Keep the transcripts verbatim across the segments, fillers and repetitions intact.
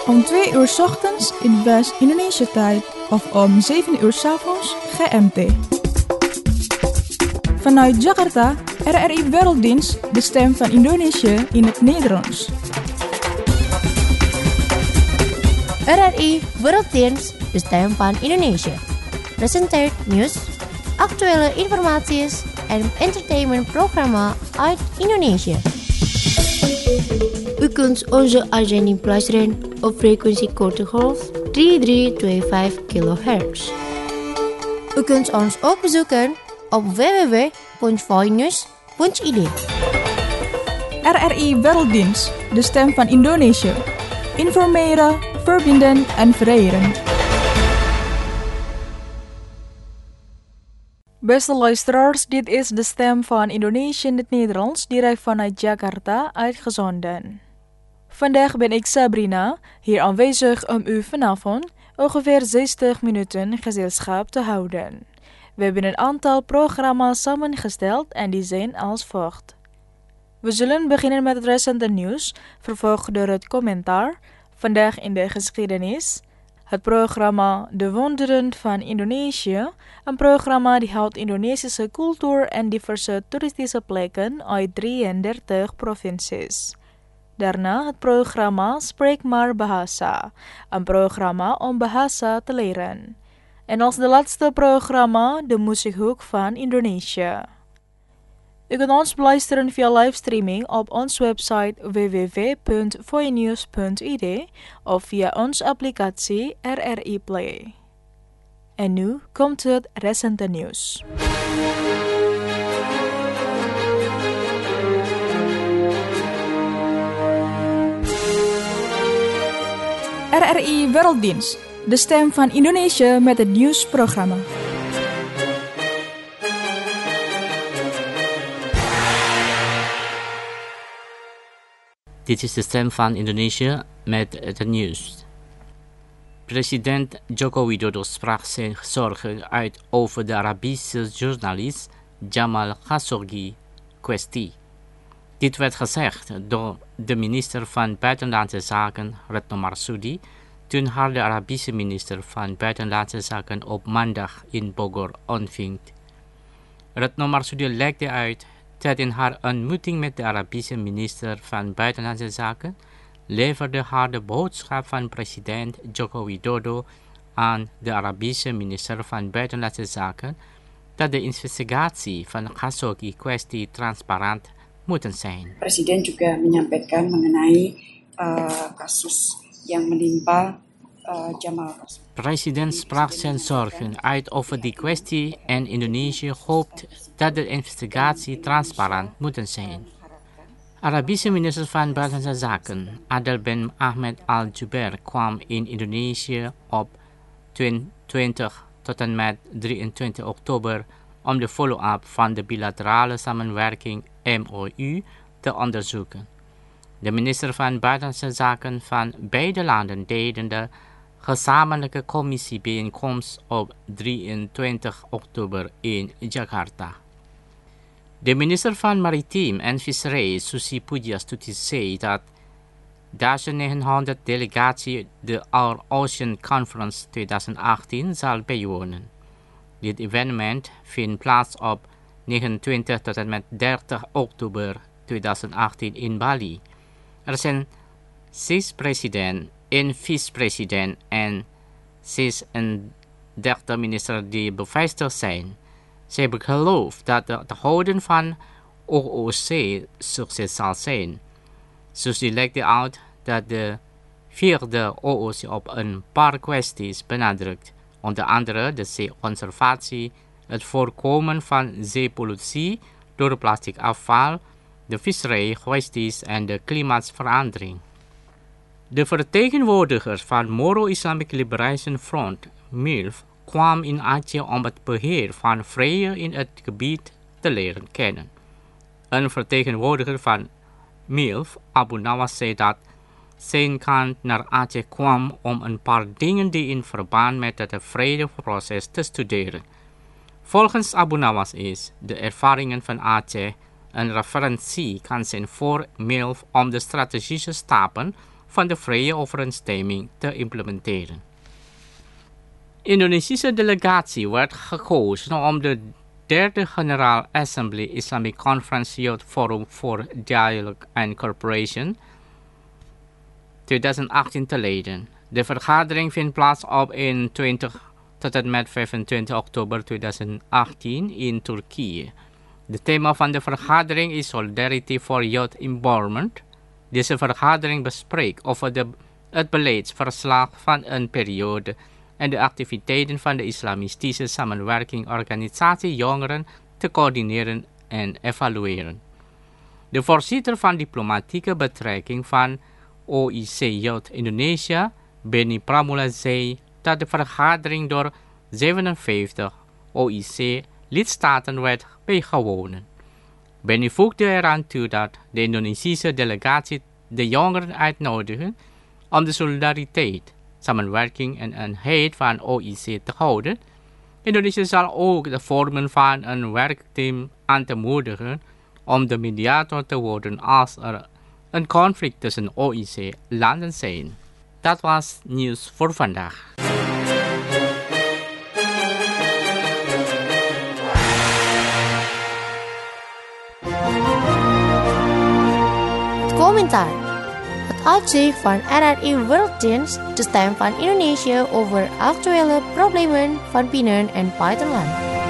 Om twee uur 's ochtends in West-Indonesia tijd of om zeven uur 's avonds G M T. Vanuit Jakarta, R R I Werelddienst, de stem van Indonesië in het Nederlands. R R I Werelddienst, de stem van Indonesië. Presenteert nieuws, actuele informatie en entertainmentprogramma uit Indonesië. U kunt onze uitzending beluisteren op frequentie korte golf drie drie twee vijf kilohertz. U kunt ons ook bezoeken op w w w punt voinews punt i d. R R I Werelddienst, de stem van Indonesië. Informeren, verbinden en vereren. Beste luisteraars, dit is de stem van Indonesië in het Nederlands, direct vanuit Jakarta uitgezonden. Vandaag ben ik Sabrina, hier aanwezig om u vanavond ongeveer zestig minuten gezelschap te houden. We hebben een aantal programma's samengesteld en die zijn als volgt. We zullen beginnen met het recente nieuws, vervolgd door het commentaar, vandaag in de geschiedenis, het programma De Wonderen van Indonesië, een programma die houdt Indonesische cultuur en diverse toeristische plekken uit drieëndertig provincies. Daarna het programma Spreek maar Bahasa, een programma om bahasa te leren. En als de laatste programma de muziekhoek van Indonesië. U kunt ons beluisteren via livestreaming op onze website w w w punt voinews punt i d of via onze applicatie R R I Play. En nu komt het recente nieuws. R R I Werelddienst, de stem van Indonesië met het nieuwsprogramma. Dit is de stem van Indonesië met het nieuws. President Joko Widodo sprak zijn zorgen uit over de Arabische journalist Jamal Khashoggi-kwestie. Dit werd gezegd door de minister van Buitenlandse Zaken Retno Marsudi toen haar de Arabische minister van Buitenlandse Zaken op maandag in Bogor ontving. Retno Marsudi legde uit dat in haar ontmoeting met de Arabische minister van Buitenlandse Zaken leverde haar de boodschap van president Joko Widodo aan de Arabische minister van Buitenlandse Zaken dat de investigatie van de Khashoggi-kwestie transparant moeten zijn. Presiden juga menyampaikan mengenai uh, kasus yang menimpa uh, Jamal Khashoggi. President sprak zijn zorgen uit over die kwestie en Indonesië hoopt dat de investigatie transparant moet zijn. Arabische minister van Buitenlandse Zaken Adel Ben Ahmed Al-Jubeir kwam in Indonesië op twintig tot en met drieëntwintig oktober om de follow-up van de bilaterale samenwerking M O U te onderzoeken. De minister van Buitenlandse Zaken van beide landen deden de gezamenlijke commissiebijeenkomst op drieëntwintig oktober in Jakarta. De minister van Maritiem en Visserij, Susi Pujiastuti, zei dat negentienhonderd delegatie de Our Ocean Conference twintig achttien zal bijwonen. Dit evenement vindt plaats op negenentwintig tot en met dertig oktober twintig achttien in Bali. Er zijn zes president, één vicepresident en zesendertig ministers die bevestigd zijn. Ze hebben geloof dat het houden van O O C succes zal zijn. Susi legde uit dat de vierde O O C op een paar kwesties benadrukt, onder andere de zeeconservatie, het voorkomen van zeepollutie door plastic afval, de visserijkwesties en de klimaatsverandering. De vertegenwoordiger van Moro Islamic Liberation Front, M I L F, kwam in Aceh om het beheer van vrije in het gebied te leren kennen. Een vertegenwoordiger van M I L F, Abu Nawas, zei dat zijn kant naar Aceh kwam om een paar dingen die in verband met het vredeproces te studeren. Volgens Abu Nawas is de ervaringen van Aceh een referentie kan zijn voor M I L F om de strategische stappen van de vrije overeenstemming te implementeren. Indonesische delegatie werd gekozen om de derde General Assembly Islamic Conference Youth Forum for Dialogue and Cooperation twintig achttien te leiden. De vergadering vindt plaats op eenentwintig tot en met vijfentwintig oktober twintig achttien in Turkije. Het thema van de vergadering is Solidarity for Youth Empowerment. Deze vergadering bespreekt over de, het beleidsverslag van een periode en de activiteiten van de Islamistische Samenwerkingsorganisatie Jongeren te coördineren en evalueren. De voorzitter van diplomatieke betrekking van O I C Youth Indonesia, Benny Pramula, zei dat de vergadering door zevenenvijftig O I C-lidstaten werd bijgewonen. Benny voegde eraan toe dat de Indonesische delegatie de jongeren uitnodigen om de solidariteit, samenwerking en eenheid van O I C te houden. Indonesië zal ook de vormen van een werkteam aan te moedigen om de mediator te worden als er een conflict tussen O I C-landen zijn. Dat was nieuws voor vandaag. Het commentaar. Het uitzicht van R R I Worlddienst, de stem van Indonesië over actuele problemen van binnen- en buitenland.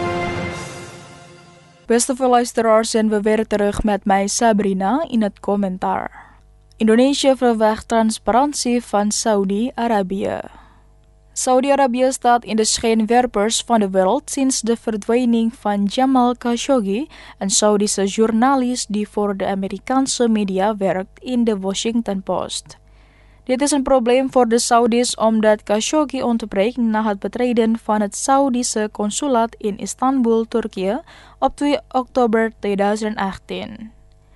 Beste luisteraars, zijn we weer terug met mij Sabrina in het commentaar. Indonesië verwacht transparantie van Saudi-Arabië. Saudi-Arabië staat in de schijnwerpers van de wereld sinds de verdwijning van Jamal Khashoggi, een Saudische journalist die voor de Amerikaanse media werkt in de Washington Post. Dit is een probleem voor de Saudis omdat Khashoggi ontbreekt na het betreden van het Saudische consulaat in Istanbul, Turkije, op twee oktober tweeduizend achttien.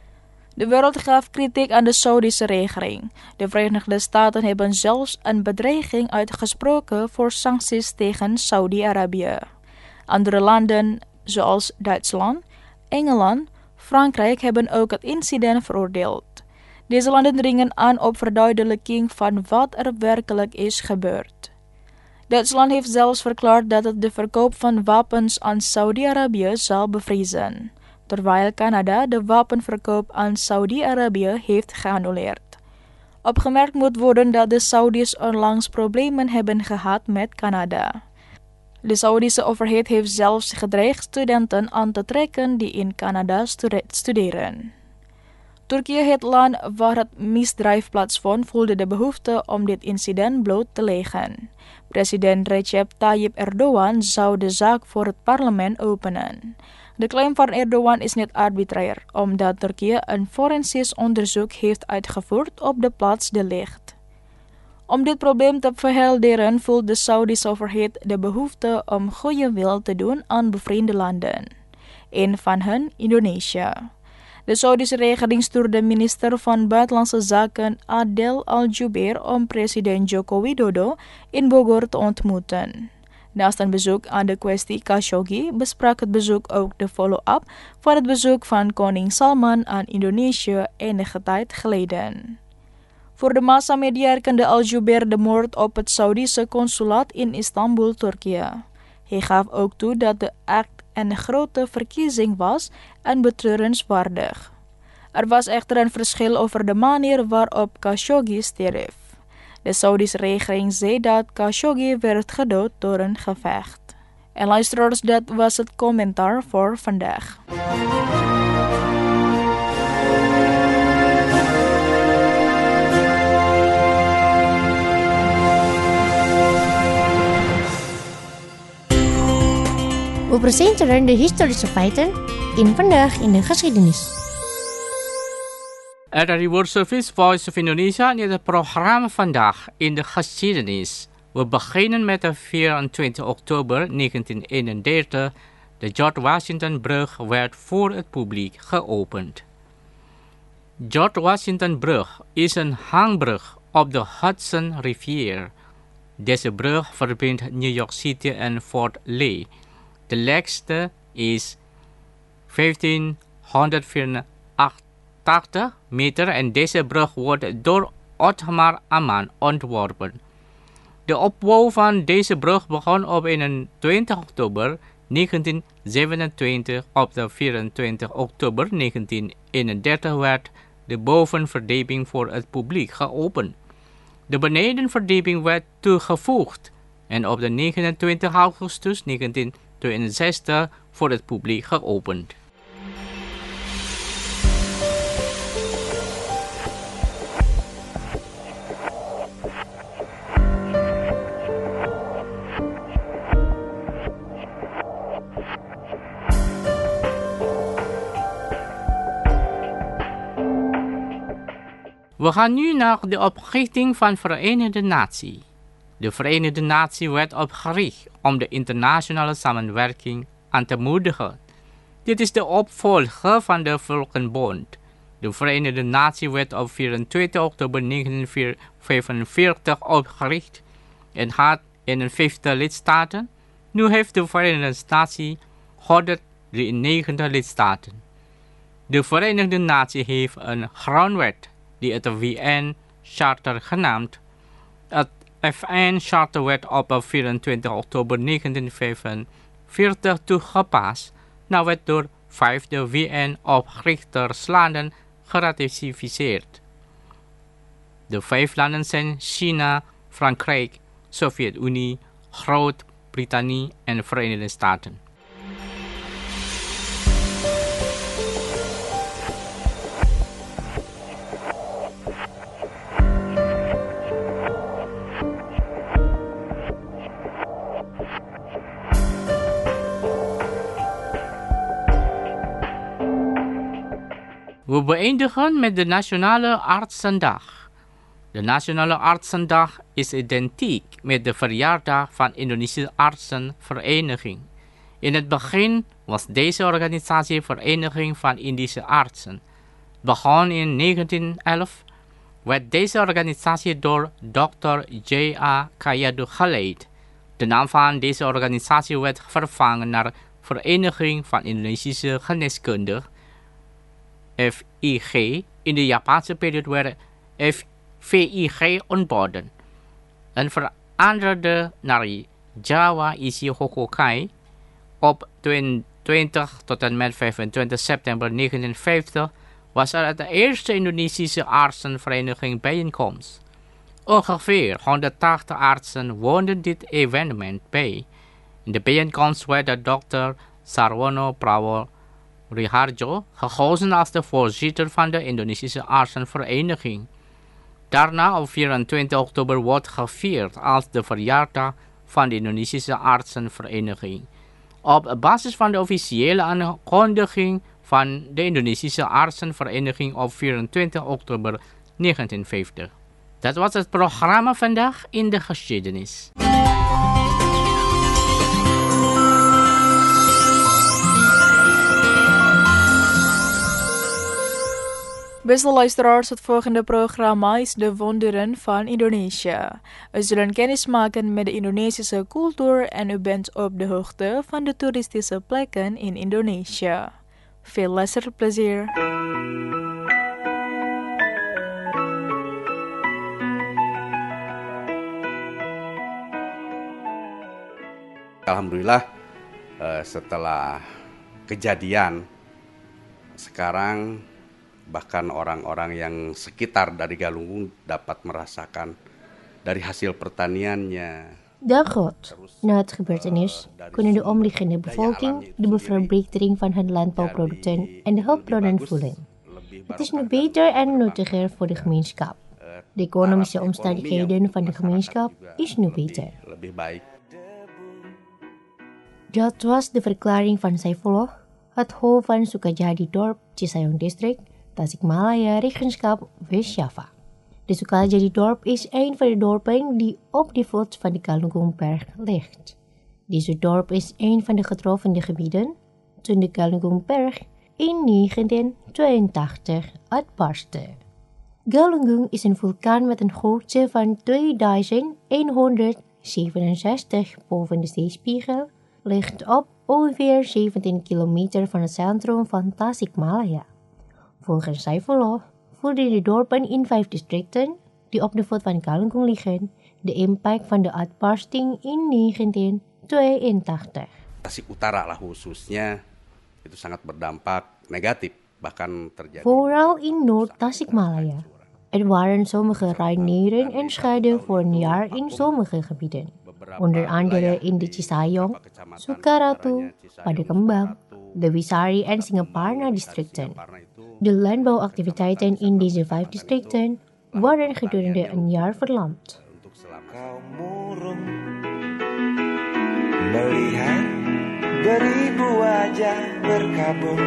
De wereld gaf kritiek aan de Saudische regering. De Verenigde Staten hebben zelfs een bedreiging uitgesproken voor sancties tegen Saudi-Arabië. Andere landen, zoals Duitsland, Engeland, Frankrijk, hebben ook het incident veroordeeld. Deze landen dringen aan op verduidelijking van wat er werkelijk is gebeurd. Duitsland heeft zelfs verklaard dat het de verkoop van wapens aan Saudi-Arabië zal bevriezen, terwijl Canada de wapenverkoop aan Saudi-Arabië heeft geannuleerd. Opgemerkt moet worden dat de Saudis onlangs problemen hebben gehad met Canada. De Saudische overheid heeft zelfs gedreigd studenten aan te trekken die in Canada studeren. Turkije, het land waar het misdrijf plaatsvond, voelde de behoefte om dit incident bloot te leggen. President Recep Tayyip Erdogan zou de zaak voor het parlement openen. De claim van Erdogan is niet arbitrair, omdat Turkije een forensisch onderzoek heeft uitgevoerd op de plaats delict. Om dit probleem te verhelderen voelt de Saudische overheid de behoefte om goede wil te doen aan bevriende landen. Een van hen Indonesië. De Saudische regering stuurde minister van Buitenlandse Zaken Adel Al-Jubeir om president Joko Widodo in Bogor te ontmoeten. Naast een bezoek aan de kwestie Khashoggi besprak het bezoek ook de follow-up van het bezoek van koning Salman aan Indonesië enige tijd geleden. Voor de massamedia erkende Al-Jubeir de moord op het Saudische consulaat in Istanbul, Turkije. Hij gaf ook toe dat de act een grote verkiezing was en betreurenswaardig. Er was echter een verschil over de manier waarop Khashoggi stierf. De Saudische regering zei dat Khashoggi werd gedood door een gevecht. En luisteraars, dat was het commentaar voor vandaag. We presenteren de historische feiten in Vandaag in de Geschiedenis. R R I World Service Voice of Indonesia in het programma Vandaag in de Geschiedenis. We beginnen met de vierentwintig oktober negentien eenendertig. De George Washington Brug werd voor het publiek geopend. George Washington Brug is een hangbrug op de Hudson rivier. Deze brug verbindt New York City en Fort Lee. De lekste is vijftienhonderdvierentachtig meter en deze brug wordt door Otmar Amman ontworpen. De opbouw van deze brug begon op eenentwintig oktober negentien zevenentwintig. Op de vierentwintig oktober negentien eenendertig werd de bovenverdieping voor het publiek geopend. De benedenverdieping werd toegevoegd en op de negenentwintig augustus negentien tweeënzestig voor het publiek geopend. We gaan nu naar de oprichting van de Verenigde Naties. De Verenigde Naties werd opgericht om de internationale samenwerking aan te moedigen. Dit is de opvolger van de Volkenbond. De Verenigde Naties werd op vierentwintig oktober negentien vijfenveertig opgericht en had eenenvijftig lidstaten. Nu heeft de Verenigde Naties honderddrieënnegentig lidstaten. De Verenigde Naties heeft een grondwet die het V N-charter genaamd. Het F N-charter werd op vierentwintig oktober negentien vijfenveertig toegepast, nou werd door vijf de V N-oprichterslanden geratificeerd. De vijf landen zijn China, Frankrijk, Sovjet-Unie, Groot-Brittannië en de Verenigde Staten. We beëindigen met de Nationale Artsendag. De Nationale Artsendag is identiek met de verjaardag van de Indonesische Artsenvereniging. In het begin was deze organisatie Vereniging van Indische Artsen. Begon in negentien elf, werd deze organisatie door dokter J A Kayadu geleid. De naam van deze organisatie werd vervangen naar Vereniging van Indonesische Geneeskunde, F I G. In de Japanse periode werd V I G ontboden en veranderde naar Jawa Isi Hokokai. Op tweeëntwintig tot en met vijfentwintig september negentien vijftig was er de eerste Indonesische artsenvereniging bijeenkomst. Ongeveer honderdtachtig artsen woonden dit evenement bij. In de bijeenkomst werd dokter Sarwono Prawo Riharjo gekozen als de voorzitter van de Indonesische Artsenvereniging. Daarna op vierentwintig oktober wordt gevierd als de verjaardag van de Indonesische Artsenvereniging. Op basis van de officiële aankondiging van de Indonesische Artsenvereniging op vierentwintig oktober negentien vijftig. Dat was het programma vandaag in de geschiedenis. Beste luisteraars, het volgende programma is De Wonderen van Indonesië. We zullen kennis maken met de Indonesische cultuur en u bent op de hoogte van de toeristische plekken in Indonesië. Veel luisterplezier. Alhamdulillah, setelah kejadian sekarang bahkan orang-orang yang sekitar dari Galunggung dapat merasakan dari hasil pertaniannya. Dan God, na het gebeurtenis kunnen de omliggende bevolking de verbetering van hun landbouwproducten en de hulpbronnen voelen. Het is nu beter en nuttiger voor de gemeenschap. De economische omstandigheden van de gemeenschap is nu beter. Dat was de verklaring van Saifullah, het hoofd van Sukajadi dorp Cisayong district, Tasikmalaya, regenschap West-Java. De Sukajadi dorp is een van de dorpen die op de voet van de Galunggungberg ligt. Deze dorp is een van de getroffen gebieden toen de Galunggungberg in negentien tweeëntachtig uitbarstte. Galunggung is een vulkaan met een hoogte van tweeduizend honderdzevenenzestig boven de zeespiegel, ligt op ongeveer zeventien kilometer van het centrum van Tasikmalaya. Volgens Saifullah voerden de dorpen in vijf districten, die op de voet van Galunggung liggen, de impact van de uitbarsting in negentien tweeëntachtig. Tasik Utara lah khususnya itu sangat berdampak negatif, bahkan terjadi. Vooral in Noord-Tasikmalaya. Er waren sommige ruineren en schade voor een jaar in sommige gebieden. Onder andere in de Cisayong, Sukaratu, Padakembang, de Wisari en Singaparna districten. De landbouwactiviteiten in deze vijf districten waren gedurende een jaar verlamd. Kau murung melihat beribu wajah berkabung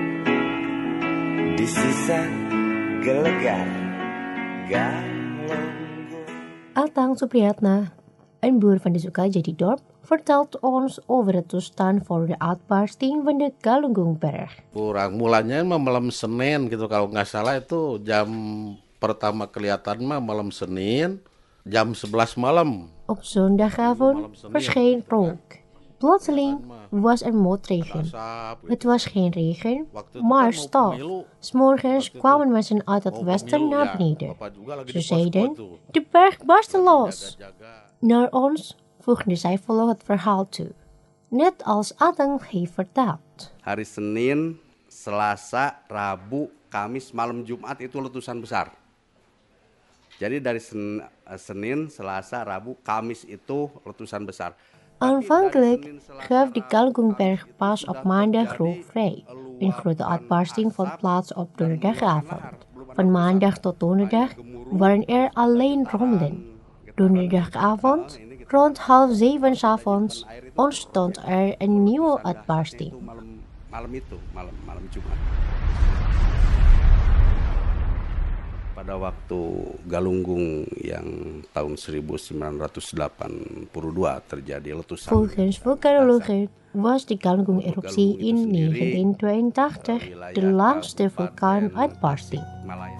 di sisa gelegar Galunggung. Atang Supriyatna, een boer van de Sukajadi-dorp, vertelt ons over de toestand voor de uitbarsting van de Galunggungberg. Kurang mulanya mah malam Senin gitu kalau nggak salah itu jam pertama kelihatan mah malam Senin jam sebelas malam. Op zondagavond verscheen rook. Plotseling was er motregen. Het was geen regen, maar stof. 's Morgens kwamen mensen uit het westen naar beneden. Ze zeiden, de berg barstte los. Naar ons voegden zij volop het verhaal toe. Net als Atang heeft verteld. Hari Senin, Selasa, Rabu, Kamis, malam Jumat itu letusan besar. Jadi dari sen, Senin, Selasa, Rabu, Kamis itu letusan besar. Aanvankelijk gaf de Galunggungberg pas op maandag rook vrij. Een grote uitbarsting vond plaats op donderdagavond. Van maandag tot donderdag waren er alleen rommelen. Donderdagavond, rond half zeven 's avonds, ontstond er een nieuwe uitbarsting. Malam, malam itu, malam, malam Jumat. Pada waktu Galunggung yang tahun seribu sembilan ratus delapan puluh dua terjadi letusan. Volgens vulkanologen was de Galunggung-eruptie in negentien tweeëntachtig de langste vulkaanuitbarsting. Malaya.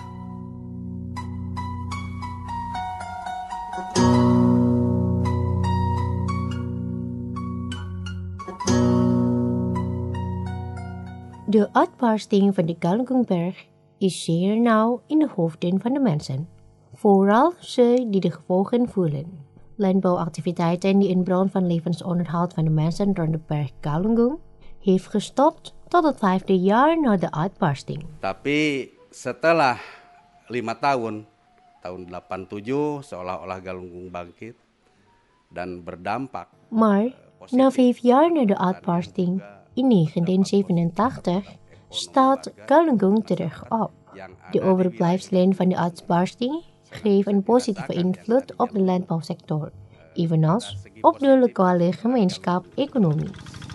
De uitbarsting van de Galunggungberg is zeer nauw in de hoofden van de mensen. Vooral ze die de gevolgen voelen. Landbouwactiviteiten die een bron van levensonderhoud van de mensen rond de berg Galunggung heeft gestopt tot het vijfde jaar na de uitbarsting. Tapi setelah lima tahun, tahun delapan tujuh seolah-olah Galunggung bangkit dan berdampak. Maar na vijf jaar na de uitbarsting in negentien zevenentachtig staat Galunggung terug op. De overblijfselen van de uitbarsting geven een positieve invloed op de landbouwsector, evenals op de lokale gemeenschap-economie.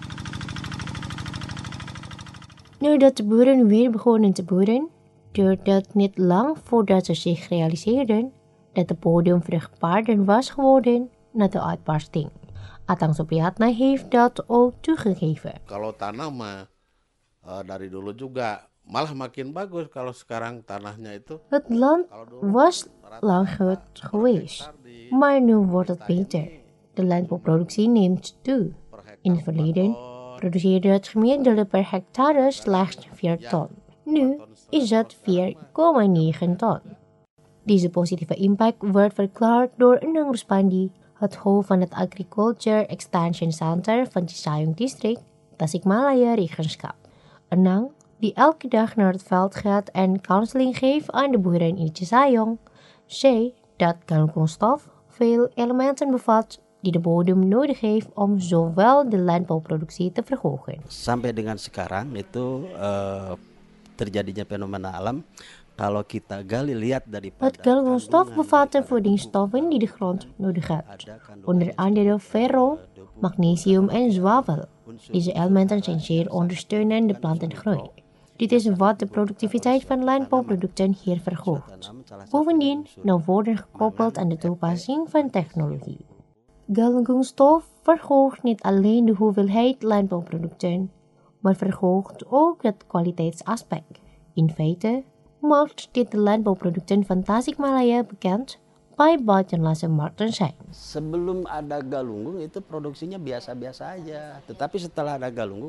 Nadat de boeren weer begonnen te boeren, duurde het niet lang voordat ze zich realiseerden dat de bodem vruchtbaarder was geworden na de uitbarsting. Atang Supriyatna heeft dat ook toegegeven. Kalau tanah mah uh, dari dulu juga malah makin bagus kalau sekarang tanahnya itu. Het land was lang goed geweest, maar nu wordt het beter. De landbouwproductie neemt toe. In het verleden produceerde het gemiddelde per hectare slechts vier ton. Nu is het vier komma negen ton. Deze positieve impact wordt verklaard door Enang Ruspandi, het hoofd van het Agriculture Extension Center van Cisayong District, Tasikmalaya Regenschap. Enang, die elke dag naar het veld gaat en counseling geeft aan de boeren in Cisayong, zei dat Galunggungstof veel elementen bevat die de bodem nodig heeft om zowel de landbouwproductie te verhogen. Sampai dengan sekarang itu uh, terjadinya fenomena alam. Kalau kita gali lihat daripada het Galunggungstof bevat de voedingsstoffen die de grond nodig heeft, onder andere ferro, magnesium en zwavel. Deze elementen zijn zeer ondersteunend de plantengroei. Dit is wat de productiviteit van landbouwproducten hier verhoogt. Bovendien nou worden gekoppeld aan de toepassing van technologie. Galunggungstof verhoogt niet alleen de hoeveelheid landbouwproducten, maar verhoogt ook het kwaliteitsaspect. In feite maakt dit de landbouwproducten van Tasikmalaya bekend bij buitenlandse markten zijn. Sebelum ada Galunggung itu produksinya biasa-biasa aja, tetapi setelah ada Galunggung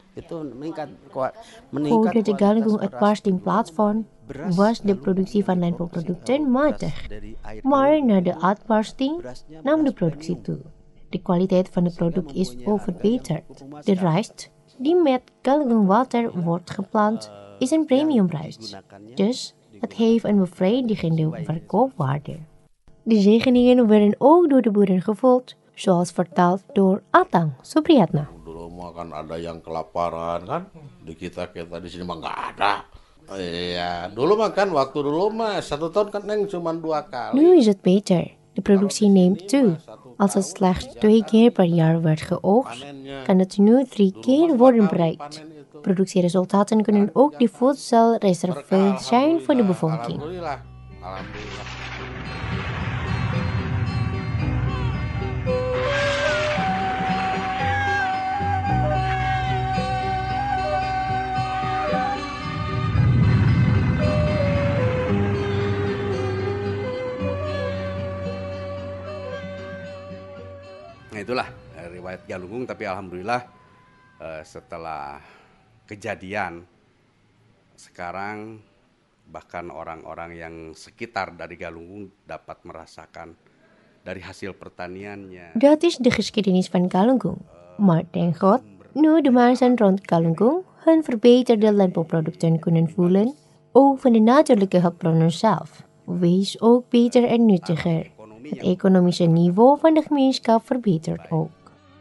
itu meningkat kuat meningkat Voordat de Galunggung uitbarsting plaatsvond, was de productie van landbouwproducten matig. Maar na de uitbarsting nam de productie toe. De kwaliteit van het product is ook verbeterd. De rijst die met Galunggung water wordt geplant is een premiumrijst. Dus het heeft een bevredigende verkoopwaarde. De zegeningen werden ook door de boeren gevoeld, zoals vertaald door Atang Supriyatna. Dulu mah kan ada yang kelaparan kan, di kita kita di sini mah nggak ada. Iya, dulu mah kan waktu dulu mah satu tahun kan neng cuma dua kali. Nu is het beter. De productie neemt toe. Als het slechts twee keer per jaar werd geoogst, kan het nu drie keer worden bereikt. Productieresultaten kunnen ook de voedselreserve zijn voor de bevolking. Alhamdulillah. Alhamdulillah. Nah itulah eh, riwayat Galunggung, tapi alhamdulillah eh, setelah kejadian sekarang bahkan orang-orang yang sekitar dari Galunggung dapat merasakan dari hasil pertaniannya. Dat is de geschiedenis van Galunggung. Maar denk God, nu de mensen rond Galunggung hun verbeterde landbouwproducten kunnen voelen, ook van de natuurlijke hulpbronnen zelf, wees ook beter en nuttiger. Het economische niveau van de gemeenschap verbetert ook.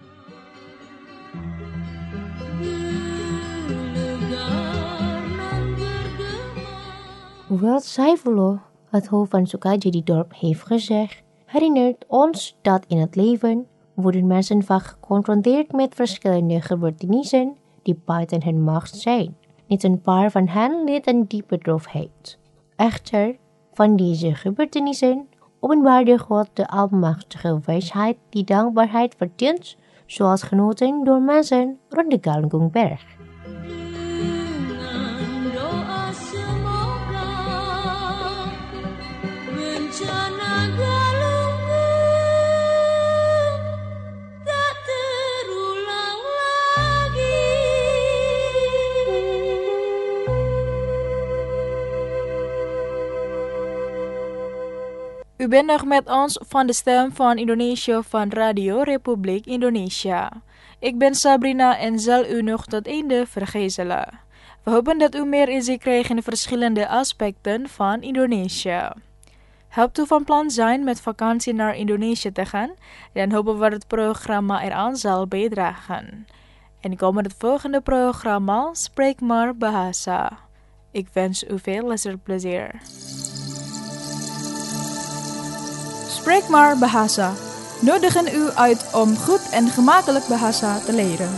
Hoewel Saifullah, het hoofd van Sukajadi dorp, heeft gezegd, herinnert ons dat in het leven worden mensen vaak geconfronteerd met verschillende gebeurtenissen die buiten hun macht zijn. Niet een paar van hen leed een diepe droefheid. Echter, van deze gebeurtenissen openbaarde God de almachtige wijsheid die dankbaarheid verdient, zoals genoten door mensen rond de Galunggungberg. U bent nog met ons van de Stem van Indonesië van Radio Republiek Indonesia. Ik ben Sabrina en zal u nog tot einde vergezelen. We hopen dat u meer inzicht krijgt in de verschillende aspecten van Indonesië. Helpt u van plan zijn met vakantie naar Indonesië te gaan? Dan hopen we dat het programma eraan zal bijdragen. En komen het volgende programma, Spreek maar Bahasa. Ik wens u veel luisterplezier. Spreek maar Bahasa. Nodigen u uit om goed en gemakkelijk Bahasa te leren.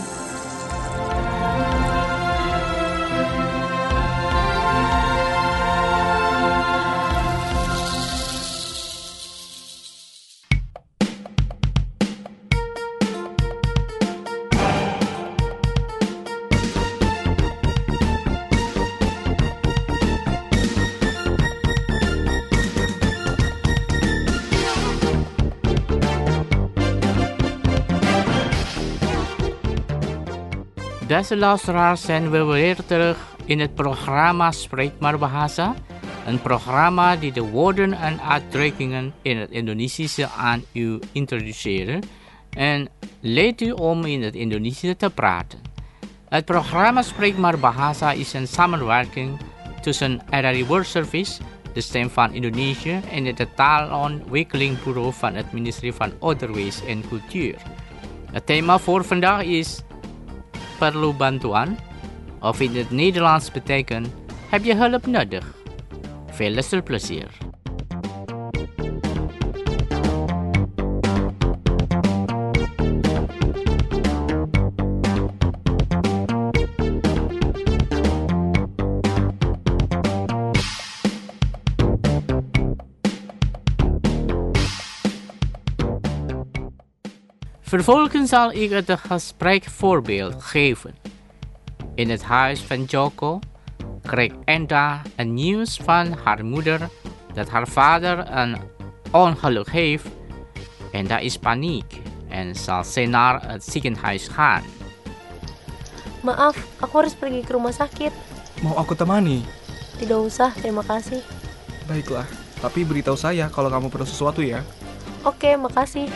Beste luisteraars, zijn we weer terug in het programma Spreek maar Bahasa. Een programma die de woorden en uitdrukkingen in het Indonesische aan u introduceren en leert u om in het Indonesisch te praten. Het programma Spreek maar Bahasa is een samenwerking tussen R R I World Service, de Stem van Indonesië en het taalontwikkelingbureau van het ministerie van Onderwijs en Cultuur. Het thema voor vandaag is perlu bantuan, of in het Nederlands betekent, heb je hulp nodig? Veel luisterplezier. Vervolgens zal ik het gesprek voorbeeld geven. In het huis van Joko kreeg Enda een nieuws van haar moeder dat haar vader een ongeluk heeft. Enda is paniek en zal ze naar het ziekenhuis gaan. Maaf, aku harus pergi ke rumah sakit. Mau aku temani? Tidak usah, terima kasih. Baiklah, tapi beritahu saya kalau kamu perlu sesuatu ya. Oke, makasih.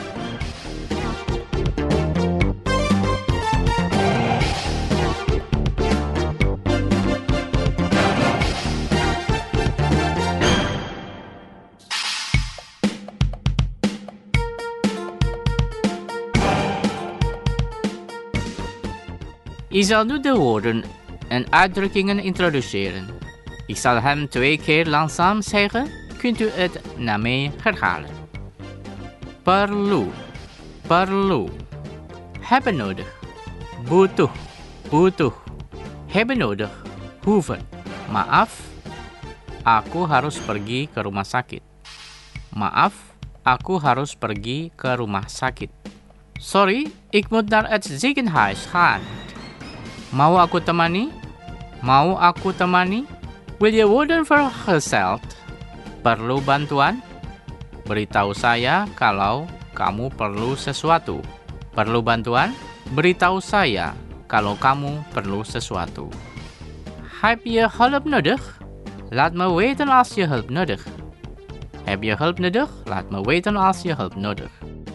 Ik zal nu de woorden en uitdrukkingen introduceren. Ik zal hem twee keer langzaam zeggen. Kunt u het na mij herhalen? Perlu, perlu. Hebben nodig. Butuh, butuh. Hebben nodig. Hoeven. Maaf, aku harus pergi ke rumah sakit. Maaf, aku harus pergi ke rumah sakit. Sorry, ik moet naar het ziekenhuis gaan. Mau aku temani? Mau aku temani? Wil je worden vergezeld? Perlu bantuan? Beritahu saya kalau kamu perlu sesuatu. Perlu bantuan? Beritahu saya kalau kamu perlu sesuatu. Heb je hulp nodig? Laat me weten als je hulp nodig. Heb je hulp nodig? Laat me weten als je hulp nodig.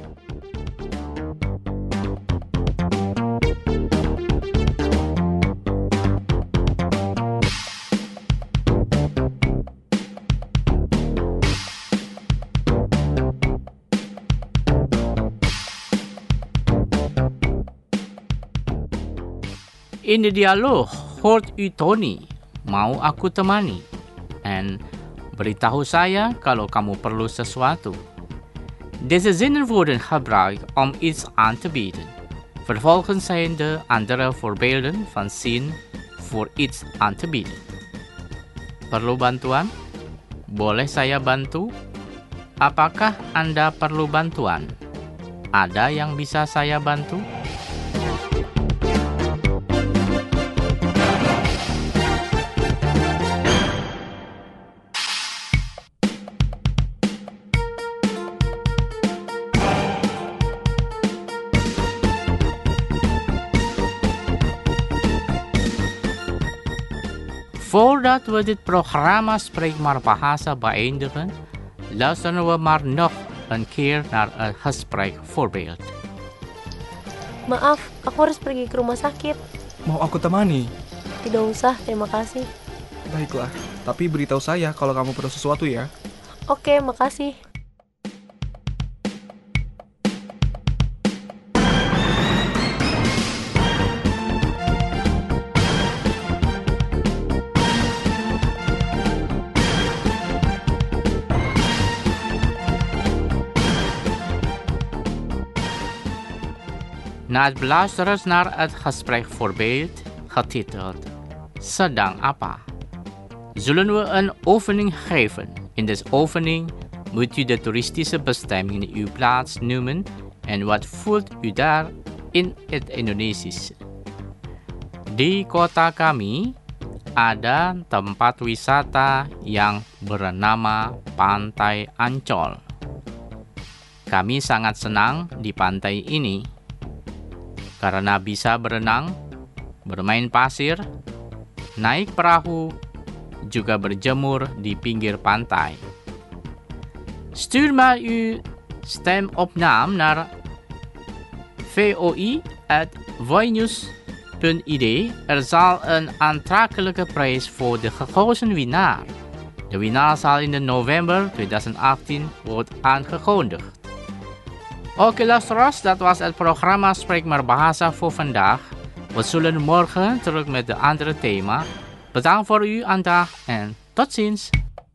In de dialoog hoort u Tony, mau aku temani, en beritahu saya kalau kamu perlu sesuatu. Deze zinnen worden gebruikt om iets aan te bieden. Vervolgens zijn de andere voorbeelden van zin voor iets aan te bieden. Perlu bantuan? Boleh saya bantu? Apakah Anda perlu bantuan? Ada yang bisa saya bantu? Voordat we dit programma Spreek maar Bahasa beëindigen, luisteren we maar nog een keer naar een gespreksvoorbeeld. Maaf, aku harus pergi ke rumah sakit. Mau aku temani? Tidak usah, terima kasih. Baiklah, tapi beritahu saya kalau kamu perlu sesuatu ya. Oke, makasih. Na het beluisteren naar het gespreksvoorbeeld getiteld Sedang apa? Zullen we een oefening geven. In deze oefening moet u de toeristische bestemming in uw plaats noemen en wat voelt u daar in het Indonesische. Di kota kami ada tempat wisata yang bernama Pantai Ancol. Kami sangat senang di pantai ini karena bisa berenang, bermain pasir, naik perahu, juga berjemur di pinggir pantai. Stuur maar uw stemopname naar v o i at voinews punt i d. Er zal een aantrekkelijke prijs voor de gekozen winnaar. De winnaar zal in de november tweeduizend achttien worden aangekondigd. Oké luisteraars, dat was het programma Spreek maar Bahasa voor vandaag. We zullen morgen terug met de andere thema. Bedankt voor uw aandacht en tot ziens.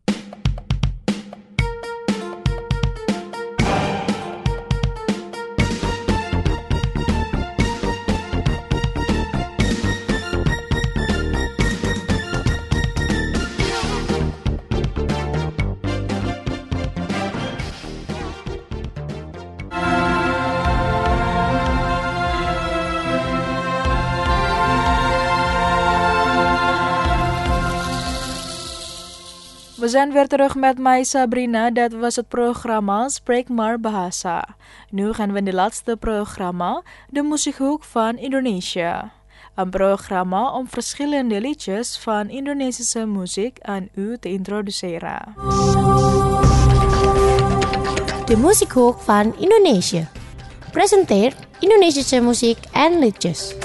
We zijn weer terug met mij Sabrina, dat was het programma Spreek maar Bahasa. Nu gaan we in de laatste programma, de muziekhoek van Indonesië. een programma om verschillende liedjes van Indonesische muziek aan u te introduceren. De Muziekhoek van Indonesië presenteert Indonesische muziek en liedjes.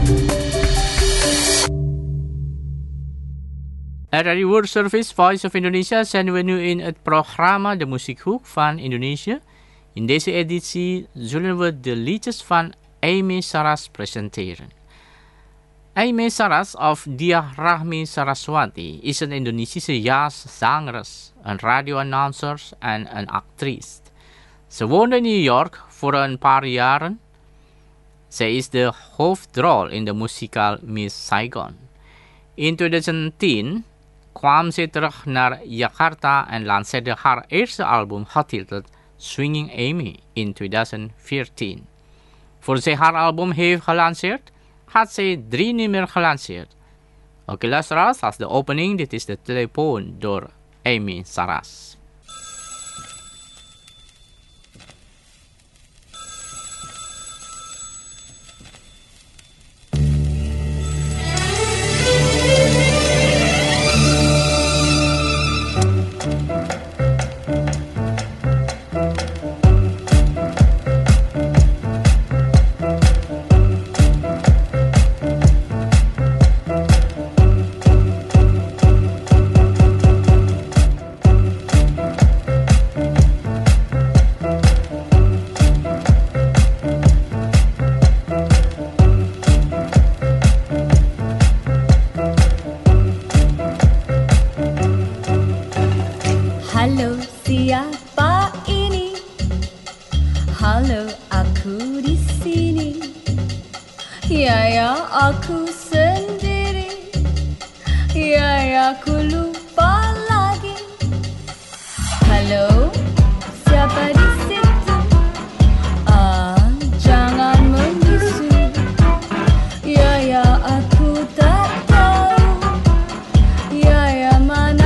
R R I World Service Voice of Indonesia zenden we nu in het programma De Muziekhoek van Indonesië. In deze editie zullen we de liedjes van Aimee Saras presenteren. Aimee Saras of Diah Rahmi Saraswati is een Indonesische jazzzangeres, een radio-announcer en een actrice. Ze woonde in New York voor een paar jaren. Zij is de hoofdrol in de musical Miss Saigon. In twintig tien kwam ze terug naar Jakarta en lanceerde haar eerste album getiteld Swinging Amy in twintig veertien. Voor zij haar album heeft gelanceerd, had zij drie nummers gelanceerd. Oké, luisteraars, als de opening, dit is de telefoon door Aimee Saras. Halo, siapa ini? Halo, aku di sini. Ya ya, aku sendiri. Ya ya, aku lupa lagi. Halo, siapa di situ? Ah, jangan membisu. Ya ya, aku tak tahu. Ya ya, mana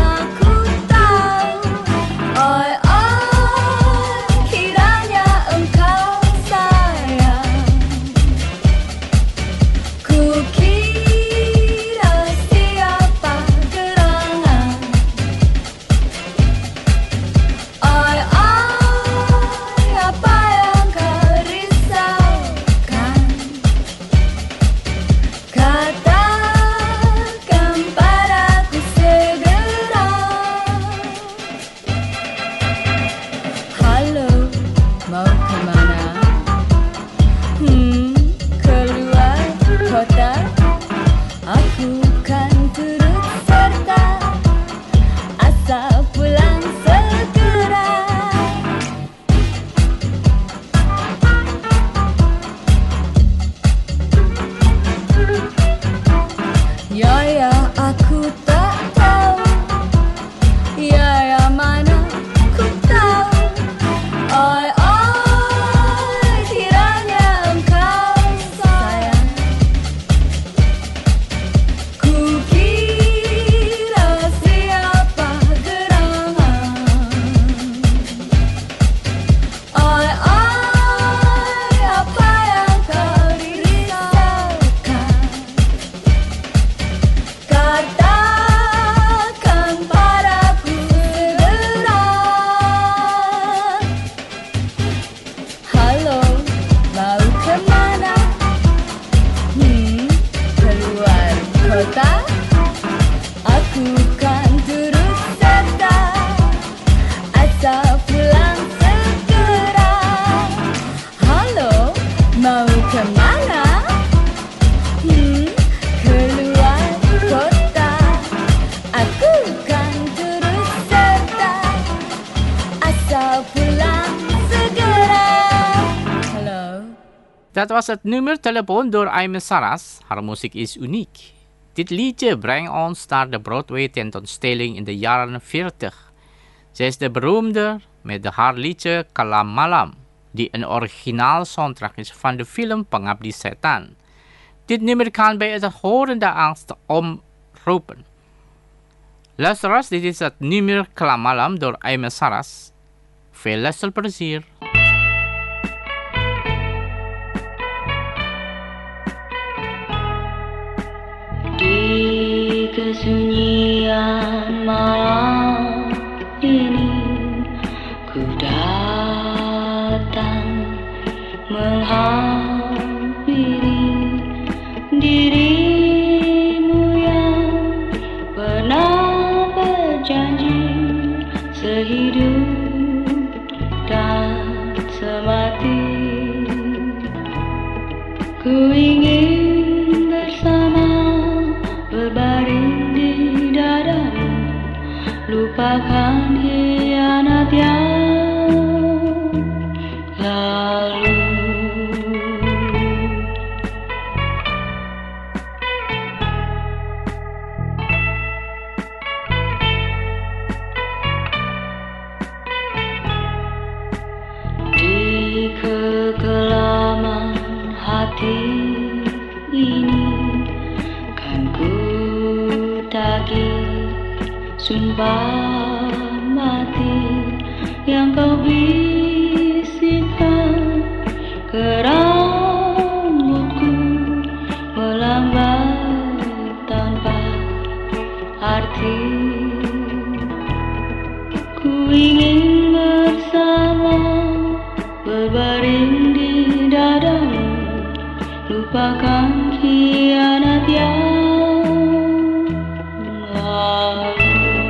Dat was het nummer Telefoon door Aimee Saras. Haar muziek is uniek. Dit liedje brengt ons naar de Broadway tentoonstelling in de jaren veertig. Zij is de beroemde met de haar liedje Kalam Malam, die een originaal soundtrack is van de film Pengabdi Setan. Dit nummer kan bij het horen de angst omroepen. Luisteraars, dit is het nummer Kalam Malam door Aimee Saras. Veel luisterplezier. kesunyian malam ini ku datang menghampiri dirimu yang pernah berjanji sehidup dan semati. Ku ingin bersama berbaring di dadamu, lupakan hianat yang lalu. Di kekelaman hati ini kan ku tagih sumpah mati yang kau bisikkan ke rambutku melambai tanpa arti. Ku ingin bersama berbaring di dadamu, lupakan hianat yang lalu.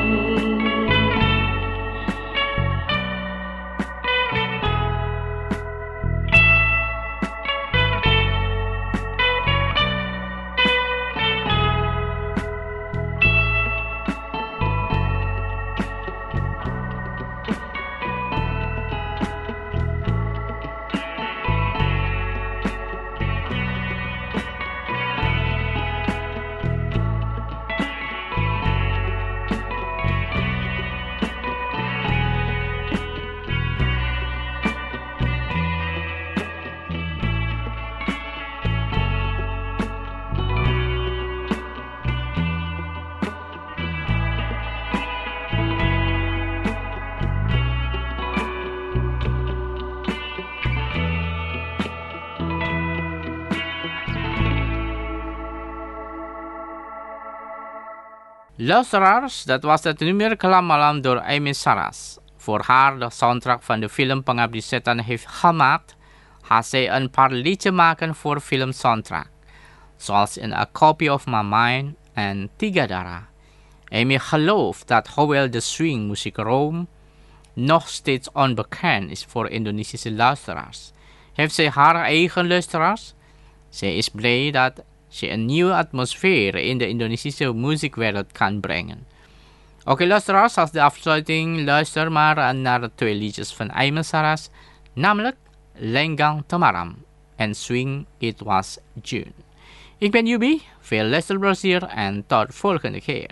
Luisteraars, dat was het nummer Klamalam door Amy Saras. Voor haar de soundtrack van de film Pengabdi Setan heeft gemaakt, gaat zij een paar liedjes maken voor film soundtrack. Zoals in A Copy of My Mind en Tiga Dara. Amy gelooft dat hoewel de swingmuziek Rome nog steeds onbekend is voor Indonesische luisteraars, heeft zij haar eigen luisteraars. Zij is blij dat ze een nieuwe atmosfeer in de Indonesische muziekwereld kan brengen. Oké okay, luisteraars, als de afsluiting luister maar naar de twee liedjes van Amy Saras, namelijk Lenggang Temaram en Swing It Was June. Ik ben Yubi, veel luisterplezier en tot volgende keer.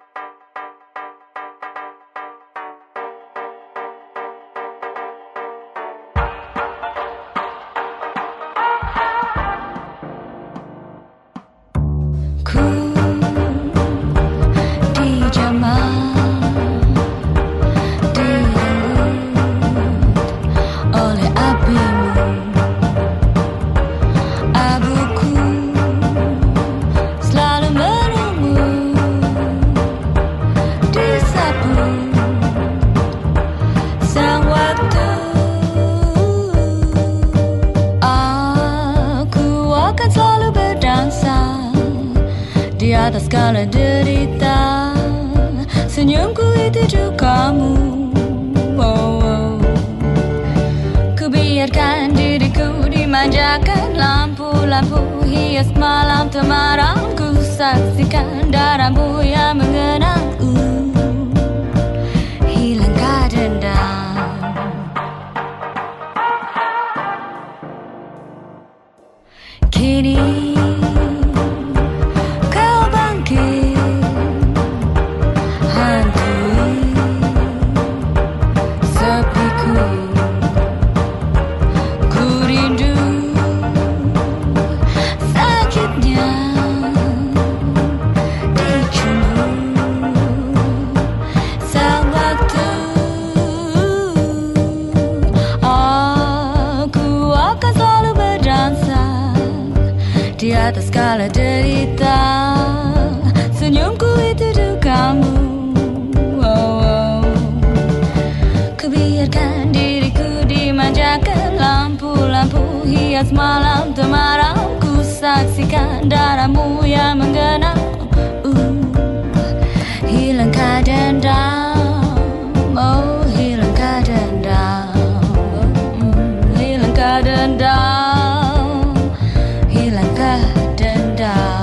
Atas segala derita, senyumku itu juga kamu. Oh, oh. Ku biarkan diriku dimanjakan lampu-lampu hias malam temaram. Ku saksikan darahmu yang mengenang, uh, hilangkah dendam. Kini di atas segala derita, senyumku itu hias malam temaram. Ku saksikan darahmu yang menggenang. uh, Hilangkah dendam, oh hilangkah dendam. mm, Hilangkah dendam, hilangkah dendam.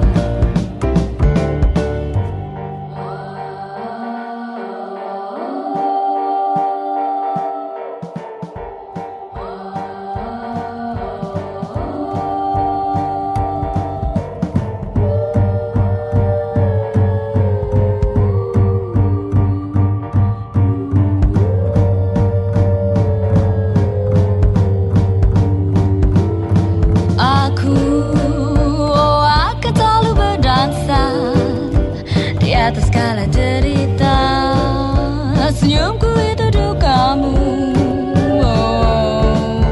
Atas segala derita, senyumku itu dukamu. oh.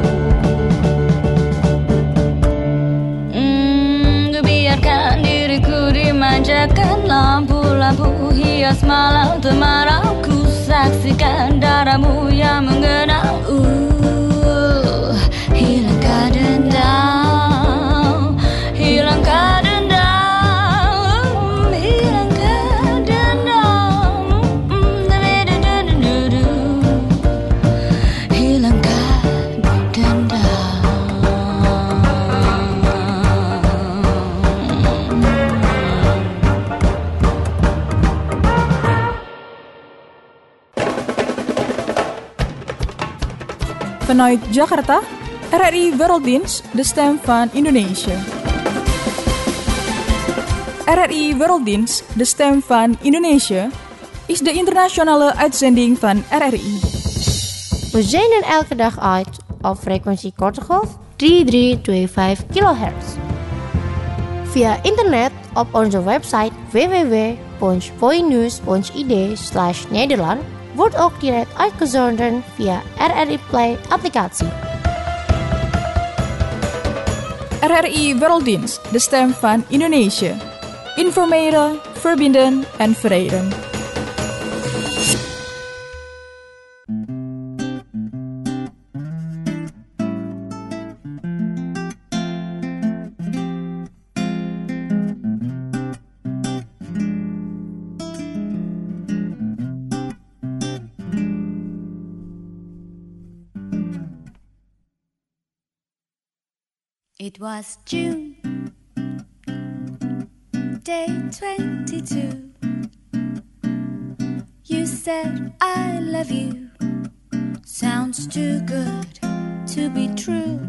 mm, Biarkan diriku dimanjakan lampu-lampu hias malam temaram. Ku saksikan darahmu yang menggenang. uh, Hilangkah dendam, hilangkah dendam. Vanuit Jakarta, R R I Werelddienst, de stem van Indonesië. R R I Werelddienst, de stem van Indonesië, is de internationale uitzending van R R I. We zenden elke dag uit op frequentie korte golf drie drie twee vijf kilohertz. Via internet op onze website w w w punt voinews punt i d slash Nederland wordt ook direct uitgezonden via R R I Play applicatie. R R I Werelddienst, de stem van Indonesië. Informeren, verbinden en verenigen. It was June, day twenty-two. You said I love you. Sounds too good to be true.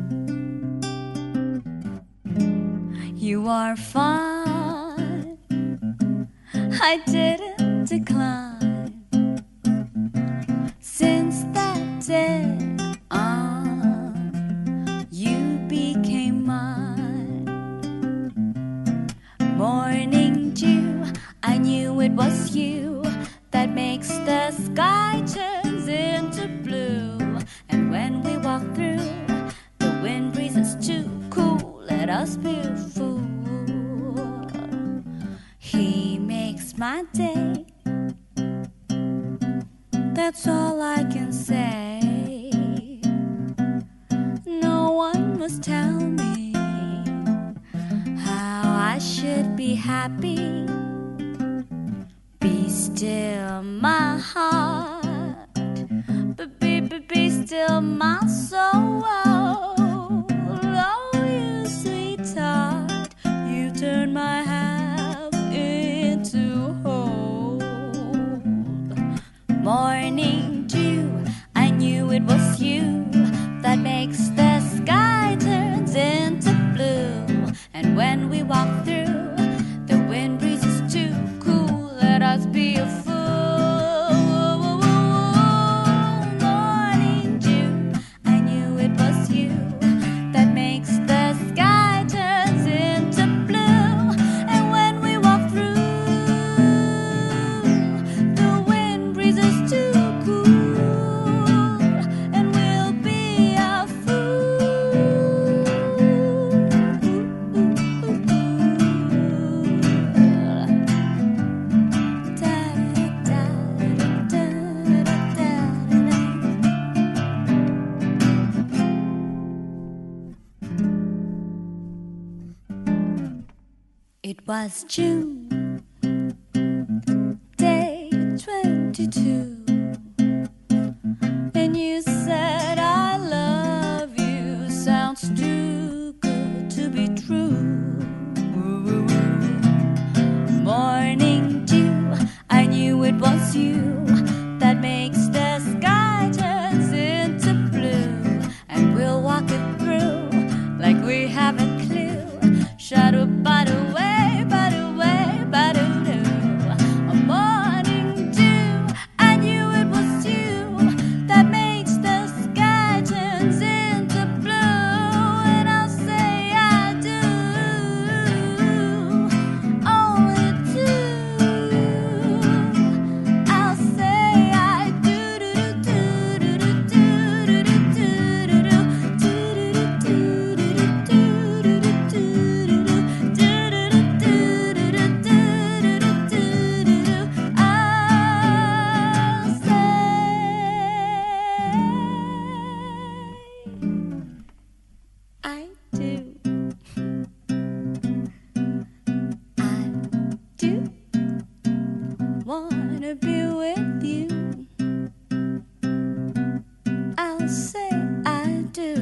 You are fine, I didn't decline. Since that day on, you became mine. Morning dew, I knew it was you that makes the sky turns into blue. And when we walk through, the wind breezes too cool, let us be a fool. He makes my day, that's all I can say. No one must tell me how I should be happy. Be still my heart, but be, be, be still my soul. Oh, you sweetheart, you turn my half into whole. Morning dew, I knew it was you that makes the sky turns into blue. And when we walk through, the wind breezes too cool, let us be a fool. Morning dew, I knew it It was June, day twenty-two, and you said I love you. Sounds too good to be true. Morning dew, I knew it was you that makes the sky turns into blue, and we'll walk it through like we have a clue. Shadow by the way, by the way, by the do. A morning dew, I knew it was you that makes the sky turns into blue, and I'll say I do, only do. I'll say I do, do do do do do do do do do do I do. I do wanna be with you. I'll say I do.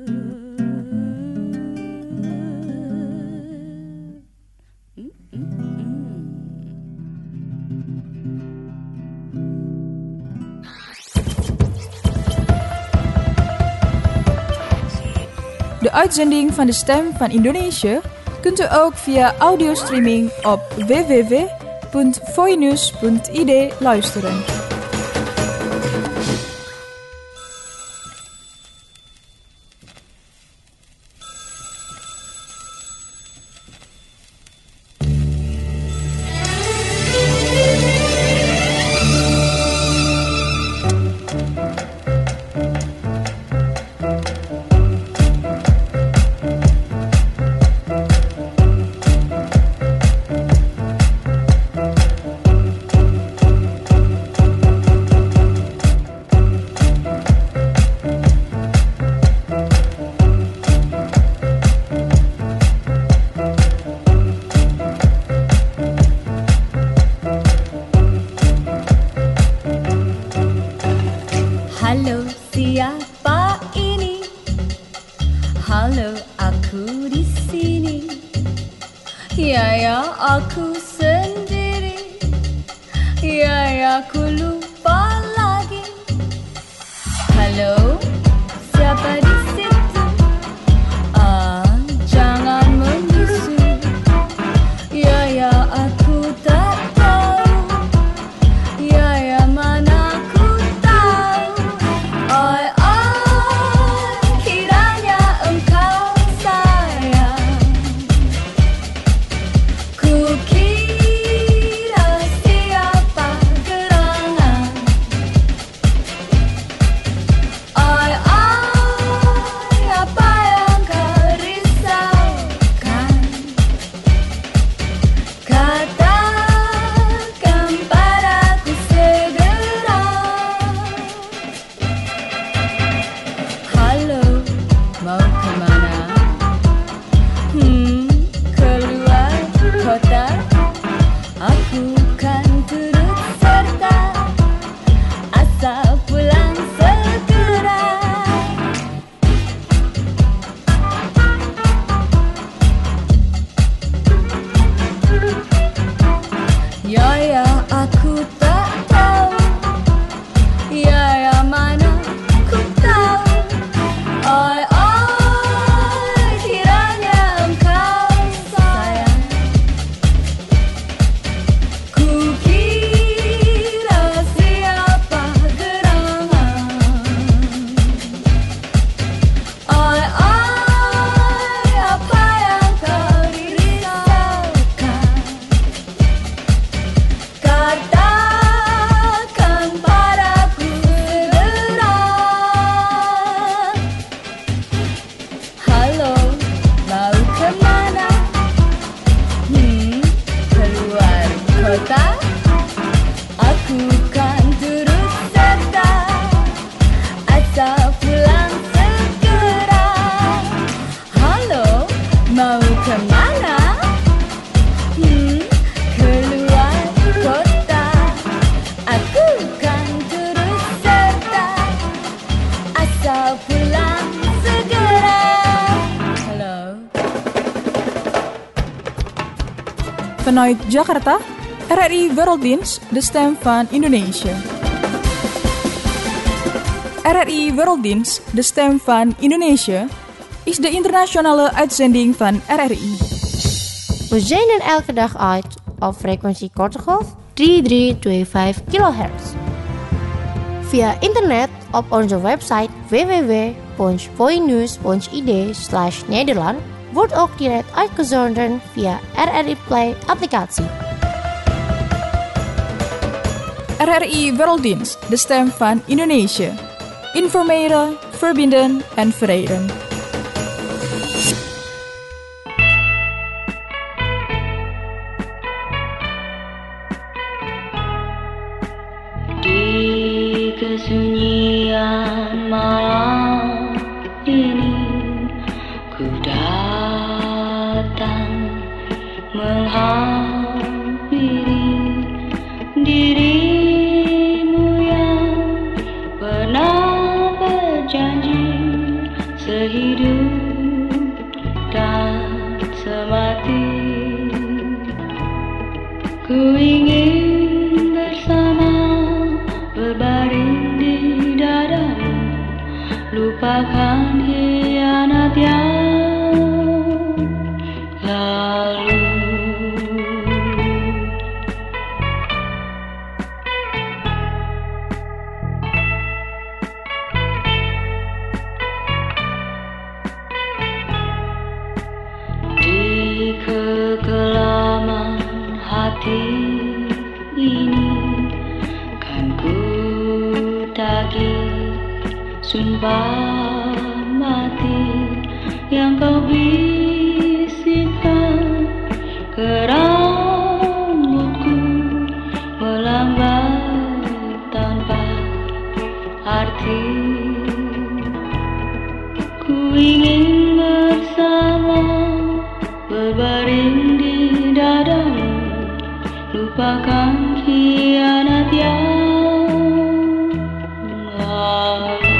De uitzending van de Stem van Indonesië kunt u ook via audiostreaming op w w w punt voinews punt i d luisteren. Halo, siapa ini? Halo, aku di sini. Ya ya, aku sendiri. Ya ya, aku lupa lagi. Halo, siapa di situ? Ah, jangan membisu. Ya ya, aku tak tahu. Ya ya, mana aku tahu. Oi, oi, kiranya engkau sayang. Kukira siapa gerangan. Oi, oi, apa yang kau risaukan? Katakan padaku segera. Halo, mau kemana? Hmm, keluar kota. Aku kan turut serta, asal pulang segera. Ya ya, aku tak tahu. Ya ya, mana ku tahu. Oi oi, kiranya engkau sayang. Kukira siapa gerangan. Oi oi, apa yang kau risaukan? Katakan padaku segera. Halo, mau kemana? Hmm, keluar kota. Aku kan turut serta, asal pulang segera. Halo, mau kemana? Vanuit Jakarta, R R I Werelddienst, de stem van Indonesië. R R I Werelddienst, de stem van Indonesië, is de internationale uitzending van R R I. We zenden elke dag uit op frequentie korte golf drie drie twee vijf kilohertz. Via internet op onze website w w w punt voinews punt i d slash Nederland wordt ook direct uitgezonden via R R I Play applicatie. R R I Werelddienst, de stem van Indonesië. Informeren, verbinden en verenigen. Di kesunyian malam ini ku datang menghampiri dirimu yang pernah berjanji sehidup dan semati. Ku ingin bersama berbaring di dadamu, lupakan hianat yang lalu. Di kekelaman hati ini kan ku tagih sumpah mati yang kau bisikkan ke rambutku melambai tanpa arti. Ku ingin bersama berbaring di dadamu, lupakan hianat yang lalu.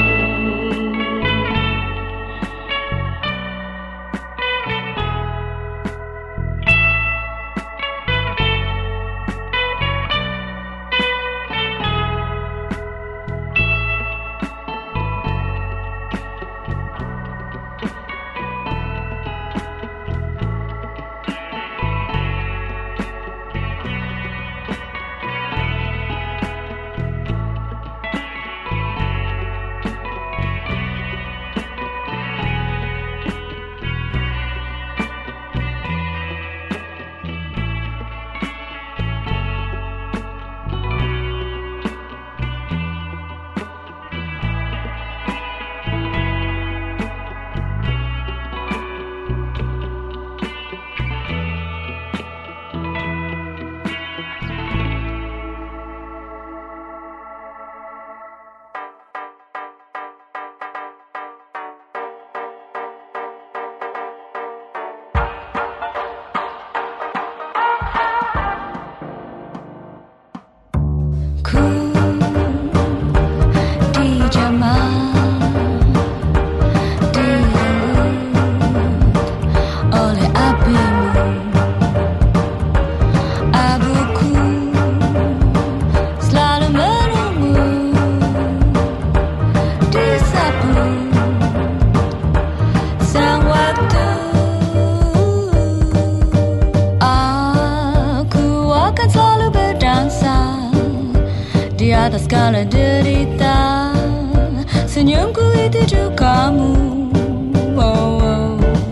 Atas segala derita, senyumku itu juga kamu. Oh, oh.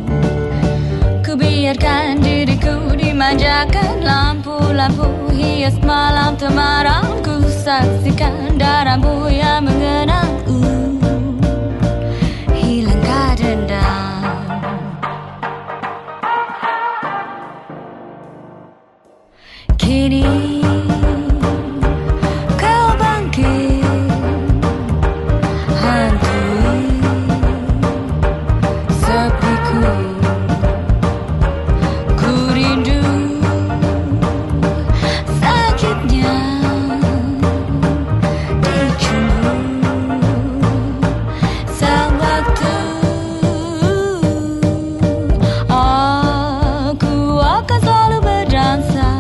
Ku biarkan diriku dimanjakan lampu-lampu hias malam temaram. Ku saksikan darahmu yang mengenang. uh, Hilangkah dendam. Kini akan selalu berdansa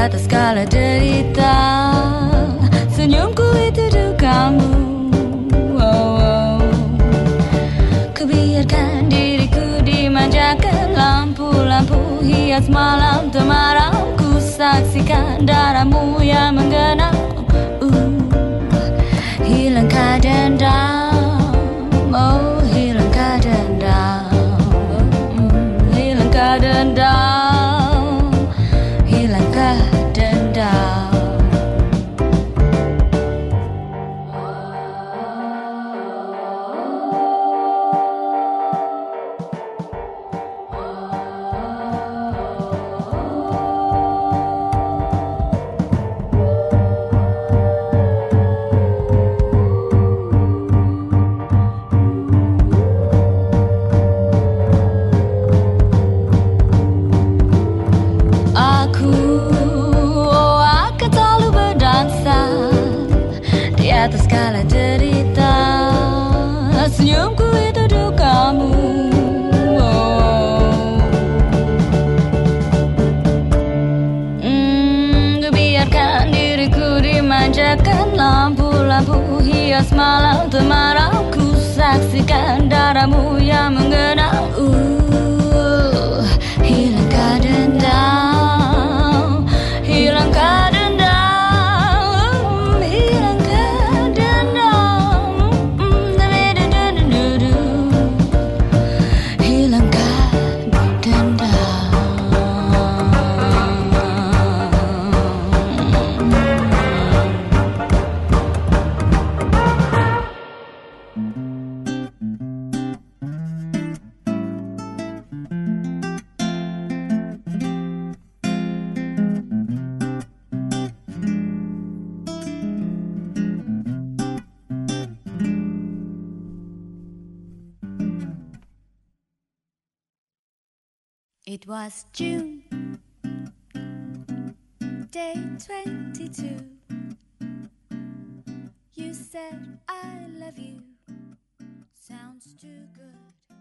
atas segala derita. Senyumku itu dukamu. Oh, oh. Kubiarkan diriku dimanjakan lampu-lampu hias malam temaram. Ku saksikan darahmu yang menggenang. uh, Hilangkan dendam. Oh, hilangkan dendam. mm, Hilangkan dendam. Hilangkan dendam. Aku, oh, akan selalu berdansa di atas segala derita. Senyumku itu dukamu. Oh. Mm, biarkan diriku dimanjakan lampu-lampu hias malam temaram. Ku saksikan darahmu yang menggenang. uh, Hilangkan dendam. Hilangkan dendam. Hilangkan dendam. Hilangkan dendam. It was June, day twenty-two. You said I love you. Sounds too good.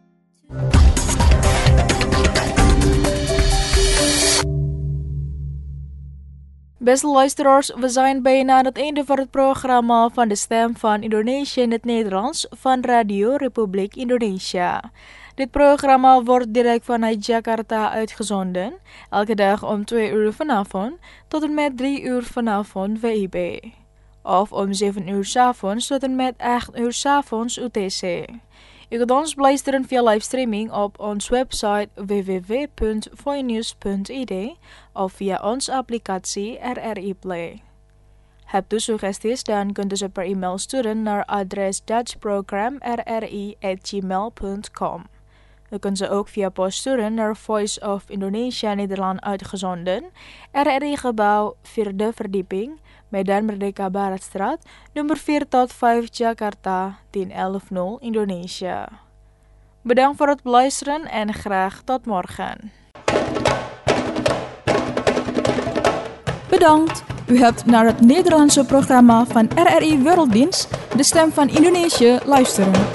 Beste luisteraars, we zijn bijna aan het einde van het programma van de Stem van Indonesië in het Nederlands van Radio Republiek Indonesia. Dit programma wordt direct vanuit Jakarta uitgezonden, elke dag om twee uur vanavond tot en met drie uur vanavond W I B. Of om zeven uur 's avonds tot en met acht uur 's avonds U T C. U kunt ons beluisteren via livestreaming op onze website w w w punt voinews punt i d of via onze applicatie R R I Play. Hebt u suggesties, dan kunt u ze per e-mail sturen naar adres dutchprogram r r i at gmail punt com. U kunt ze ook via post sturen naar Voice of Indonesia Nederland uitgezonden, R R I Gebouw, vierde verdieping, Medan Merdeka Baratstraat, nummer vier tot vijf Jakarta, tien elf nul Indonesia. Bedankt voor het beluisteren en graag tot morgen. Bedankt! U hebt naar het Nederlandse programma van R R I Werelddienst, de Stem van Indonesië, luisteren.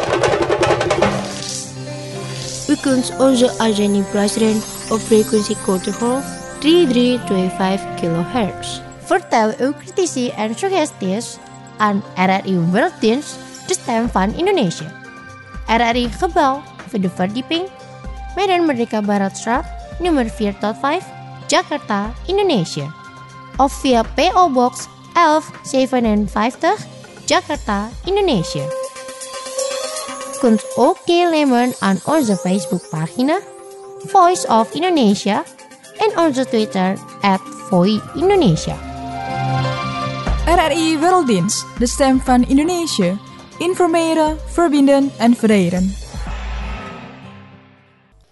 U kunt onze uitzending beluisteren op frequentie kortegolf drie drie twee vijf kilohertz. Vertel uw critici en suggesties aan R R I Werelddienst, de Stem van Indonesië. R R I Gebouw, vierde verdieping, Medan Merdeka Baratstraat, nummer vier tot vijf, Jakarta, Indonesië. Of via P O Box elf zevenenvijftig, Jakarta, Indonesië. U kunt ook deelnemen aan onze Facebookpagina Voice of Indonesia en onze Twitter at Voi Indonesia. R R I Werelddienst, de Stem van Indonesië. Informeren, verbinden en verenigen.